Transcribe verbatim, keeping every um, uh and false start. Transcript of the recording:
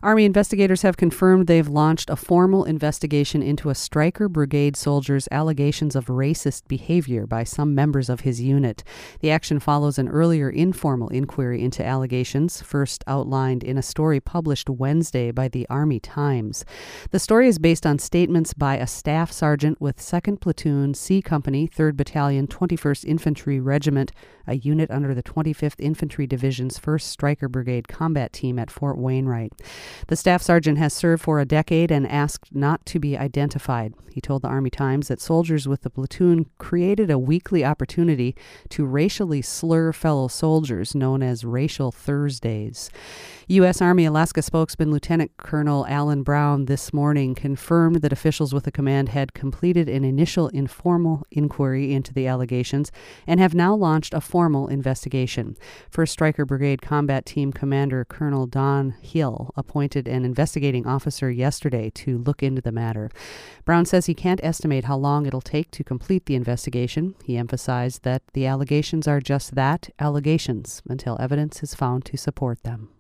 Army investigators have confirmed they've launched a formal investigation into a Stryker Brigade soldier's allegations of racist behavior by some members of his unit. The action follows an earlier informal inquiry into allegations, first outlined in a story published Wednesday by the Army Times. The story is based on statements by a staff sergeant with second Platoon, C Company, third Battalion, twenty-first Infantry Regiment, a unit under the twenty-fifth Infantry Division's first Stryker Brigade combat team at Fort Wainwright. The staff sergeant has served for a decade and asked not to be identified. He told the Army Times that soldiers with the platoon created a weekly opportunity to racially slur fellow soldiers, known as Racial Thursdays. U S. Army Alaska spokesman Lieutenant Colonel Alan Brown this morning confirmed that officials with the command had completed an initial informal inquiry into the allegations and have now launched a formal investigation. First Stryker Brigade Combat Team Commander Colonel Don Hill appointed an investigating officer yesterday to look into the matter. Brown says he can't estimate how long it'll take to complete the investigation. He emphasized that the allegations are just that, allegations, until evidence is found to support them.